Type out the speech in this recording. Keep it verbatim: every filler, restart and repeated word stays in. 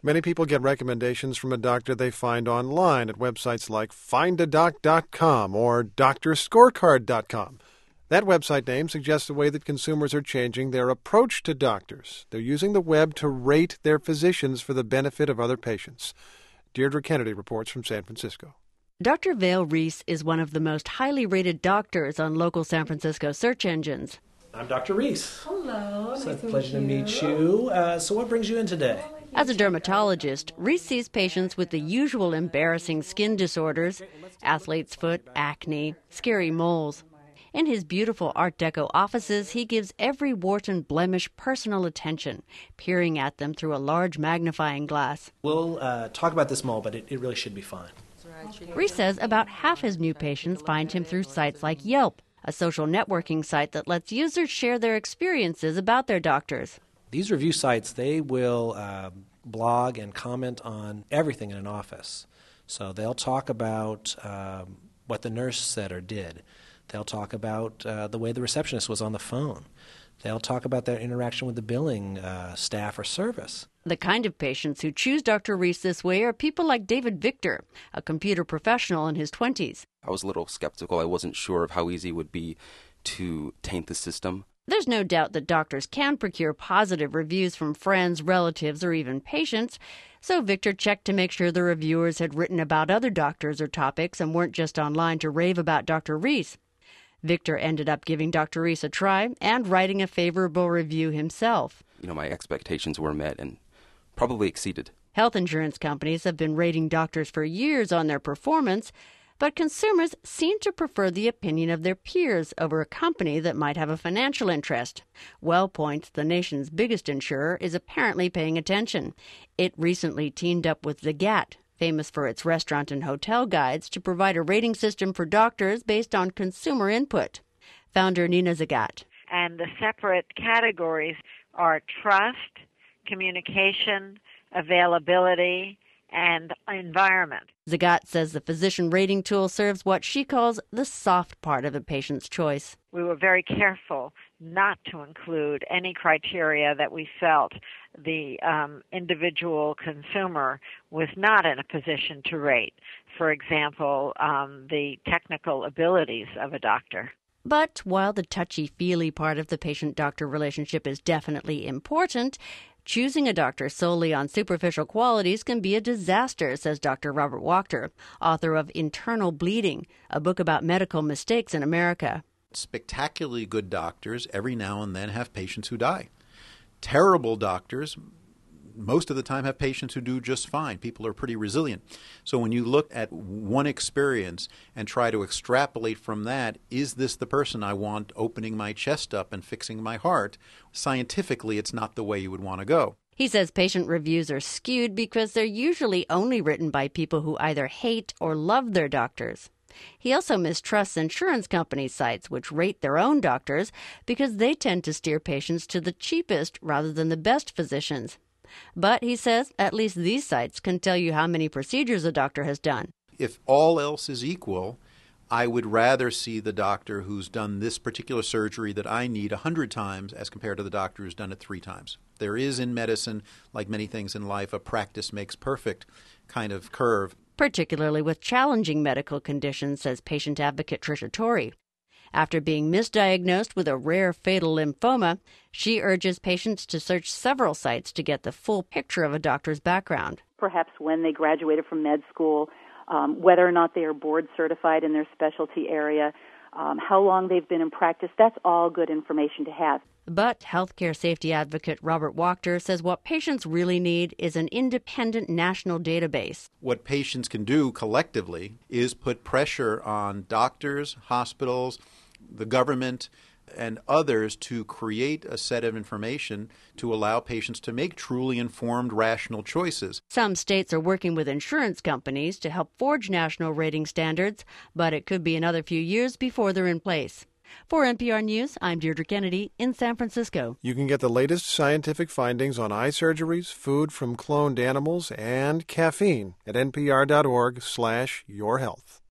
Many people get recommendations from a doctor they find online at websites like find a doc dot com or doctor scorecard dot com. That website name suggests a way that consumers are changing their approach to doctors. They're using the web to rate their physicians for the benefit of other patients. Deirdre Kennedy reports from San Francisco. Doctor Vale Reese is one of the most highly rated doctors on local San Francisco search engines. I'm Doctor Reese. Hello. It's nice a pleasure to meet you. To meet you. Uh, so what brings you in today? As a dermatologist, Reese sees patients with the usual embarrassing skin disorders, athlete's foot, acne, scary moles. In his beautiful Art Deco offices, he gives every wart and blemish personal attention, peering at them through a large magnifying glass. We'll uh, talk about this mole, but it, it really should be fine. Reese says about half his new patients find him through sites like Yelp, a social networking site that lets users share their experiences about their doctors. These review sites, they will uh, blog and comment on everything in an office. So they'll talk about um, what the nurse said or did. They'll talk about uh, the way the receptionist was on the phone. They'll talk about their interaction with the billing uh, staff or service. The kind of patients who choose Doctor Reese this way are people like David Victor, a computer professional in his twenties. I was a little skeptical. I wasn't sure of how easy it would be to taint the system. There's no doubt that doctors can procure positive reviews from friends, relatives, or even patients, so Victor checked to make sure the reviewers had written about other doctors or topics and weren't just online to rave about Doctor Reese. Victor ended up giving Doctor Reese a try and writing a favorable review himself. You know, my expectations were met and probably exceeded. Health insurance companies have been rating doctors for years on their performance, but consumers seem to prefer the opinion of their peers over a company that might have a financial interest. WellPoint, the nation's biggest insurer, is apparently paying attention. It recently teamed up with Zagat, famous for its restaurant and hotel guides, to provide a rating system for doctors based on consumer input. Founder Nina Zagat. And the separate categories are trust, communication, availability, and environment. Zagat says the physician rating tool serves what she calls the soft part of a patient's choice. We were very careful not to include any criteria that we felt the um, individual consumer was not in a position to rate. For example, um, the technical abilities of a doctor. But while the touchy-feely part of the patient-doctor relationship is definitely important, choosing a doctor solely on superficial qualities can be a disaster, says Doctor Robert Wachter, author of Internal Bleeding, a book about medical mistakes in America. Spectacularly good doctors every now and then have patients who die. Terrible doctors most of the time have patients who do just fine. People are pretty resilient. So when you look at one experience and try to extrapolate from that, is this the person I want opening my chest up and fixing my heart? Scientifically, it's not the way you would want to go. He says patient reviews are skewed because they're usually only written by people who either hate or love their doctors. He also mistrusts insurance company sites, which rate their own doctors, because they tend to steer patients to the cheapest rather than the best physicians. But, he says, at least these sites can tell you how many procedures a doctor has done. If all else is equal, I would rather see the doctor who's done this particular surgery that I need a hundred times as compared to the doctor who's done it three times. There is in medicine, like many things in life, a practice makes perfect kind of curve. Particularly with challenging medical conditions, says patient advocate Tricia Torrey. After being misdiagnosed with a rare fatal lymphoma, she urges patients to search several sites to get the full picture of a doctor's background. Perhaps when they graduated from med school, um, whether or not they are board certified in their specialty area, um, how long they've been in practice, that's all good information to have. But healthcare safety advocate Robert Wachter says what patients really need is an independent national database. What patients can do collectively is put pressure on doctors, hospitals, the government, and others to create a set of information to allow patients to make truly informed, rational choices. Some states are working with insurance companies to help forge national rating standards, but it could be another few years before they're in place. For N P R News, I'm Deirdre Kennedy in San Francisco. You can get the latest scientific findings on eye surgeries, food from cloned animals, and caffeine at npr.org slash your health.